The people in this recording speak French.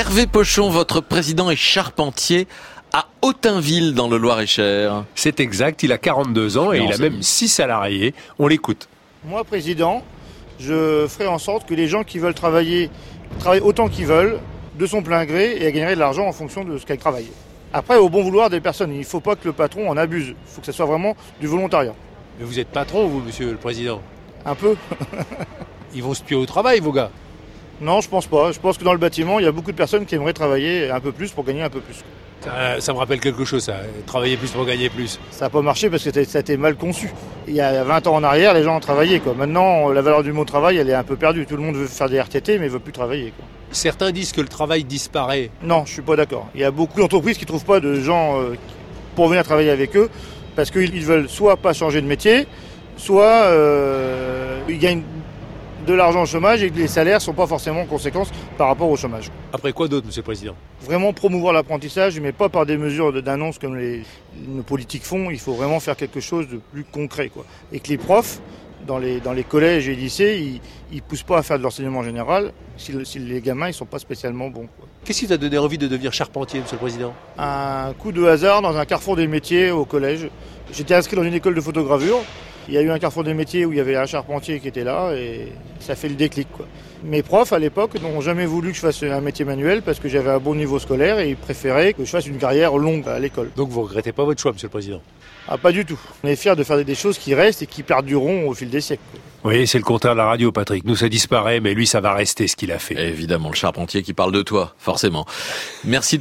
Hervé Pochon, votre président est charpentier à Autainville dans le Loir-et-Cher. C'est exact, il a 42 ans et il a même 6 salariés. On l'écoute. Moi, président, je ferai en sorte que les gens qui veulent travaillent autant qu'ils veulent, de son plein gré, et gagneraient de l'argent en fonction de ce qu'elles travaillent. Après, au bon vouloir des personnes, il ne faut pas que le patron en abuse. Il faut que ce soit vraiment du volontariat. Mais vous êtes patron, vous, monsieur le président? Un peu. Ils vont se tuer au travail, vos gars? Non, je pense pas. Je pense que dans le bâtiment, il y a beaucoup de personnes qui aimeraient travailler un peu plus pour gagner un peu plus. Ça me rappelle quelque chose, ça. Travailler plus pour gagner plus. Ça n'a pas marché parce que ça a été mal conçu. Il y a 20 ans en arrière, les gens ont travaillé, quoi. Maintenant, la valeur du mot travail, elle est un peu perdue. Tout le monde veut faire des RTT, mais veut plus travailler, quoi. Certains disent que le travail disparaît. Non, je suis pas d'accord. Il y a beaucoup d'entreprises qui trouvent pas de gens pour venir travailler avec eux parce qu'ils veulent soit pas changer de métier, soit ils gagnent de l'argent au chômage et que les salaires sont pas forcément en conséquence par rapport au chômage. Après quoi d'autre, monsieur le président? Vraiment promouvoir l'apprentissage, mais pas par des mesures d'annonce comme nos politiques font. Il faut vraiment faire quelque chose de plus concret, quoi. Et que les profs, dans les collèges et lycées, ils poussent pas à faire de l'enseignement général si les gamins ils sont pas spécialement bons, quoi. Qu'est-ce qui t'a donné envie de devenir charpentier, monsieur le président? Un coup de hasard dans un carrefour des métiers au collège. J'étais inscrit dans une école de photogravure. Il y a eu un carrefour des métiers où il y avait un charpentier qui était là et ça fait le déclic, quoi. Mes profs à l'époque n'ont jamais voulu que je fasse un métier manuel parce que j'avais un bon niveau scolaire et ils préféraient que je fasse une carrière longue à l'école. Donc vous regrettez pas votre choix, monsieur le président? Ah, pas du tout. On est fiers de faire des choses qui restent et qui perdureront au fil des siècles, quoi. Oui, c'est le contraire de la radio, Patrick. Nous, ça disparaît, mais lui, ça va rester ce qu'il a fait. Évidemment, le charpentier qui parle de toi, forcément. Merci.